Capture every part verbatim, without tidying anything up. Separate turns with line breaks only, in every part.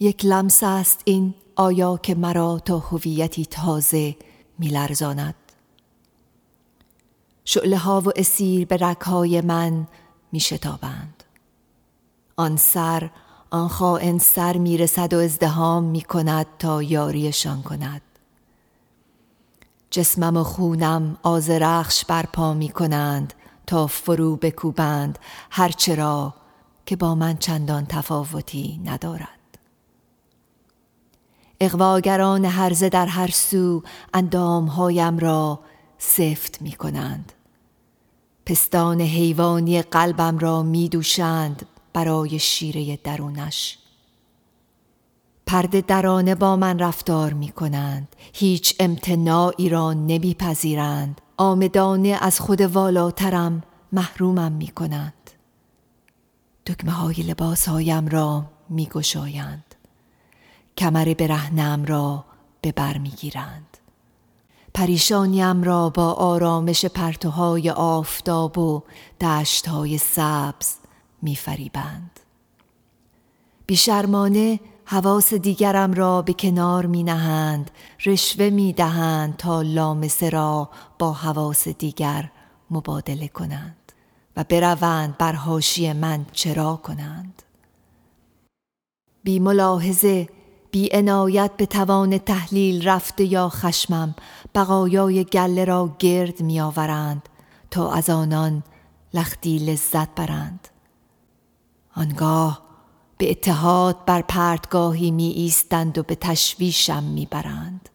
یک لمس است این آیا که مرا تا هویتی تازه می لرزاند. شعله ها و اسیر به رگ‌های من می شتابند. آن سر، آن خائن سر می رسد و ازدحام می کند تا یاریشان کند. جسمم و خونم آز رخش برپا می کنند تا فرو بکوبند هرچه را که با من چندان تفاوتی ندارد. اغواگران هرزه در هر سو اندامهایم را سفت می کنند. پستان حیوانی قلبم را می دوشند برای شیره درونش. پرده درانه با من رفتار می کنند. هیچ امتناعی را نمی پذیرند. آمدانه از خود والاترم محرومم می کنند. دکمه های لباس هایم را می گشایند. کمر برهنه‌ام را به بر می گیرند. پریشانیم را با آرامش پرتوهای آفتاب و دشت‌های سبز می فریبند. بیشرمانه حواس دیگرم را به کنار می نهند، رشوه می دهند تا لامسه را با حواس دیگر مبادله کنند و بروند بر حاشیه من چرا کنند. بی ملاحظه، بی عنایت به توان تحلیل رفته یا خشمم بقایای گله را گرد می آورند تا از آنان لختی لذت برند. آنگاه به اتحاد بر پرتگاهی می ایستند و به تشویشم می برند.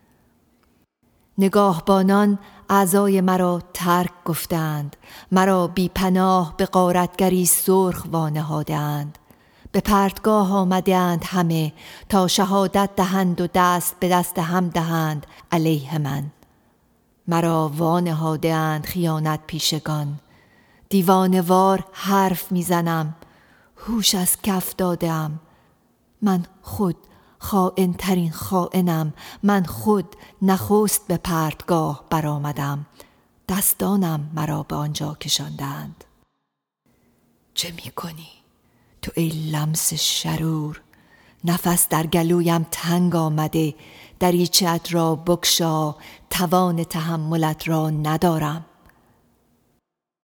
نگاهبانان اعضای مرا ترک گفتند، مرا بی پناه به غارتگری سرخ وانهادند. به پرتگاه آمدند همه تا شهادت دهند و دست به دست هم دهند علیه من. مرا وانهادند خیانت پیشگان. دیوانوار حرف میزنم، هوش از کف دادم. من خود خائن ترین خائنم. من خود نخست به پرتگاه برآمدم. دستانم مرا به آنجا کشاندند. چه می کنی؟ تو ای لمس شرور، نفس در گلویم تنگ آمده. دریچه‌ات را بگشا، توان تحملت را ندارم.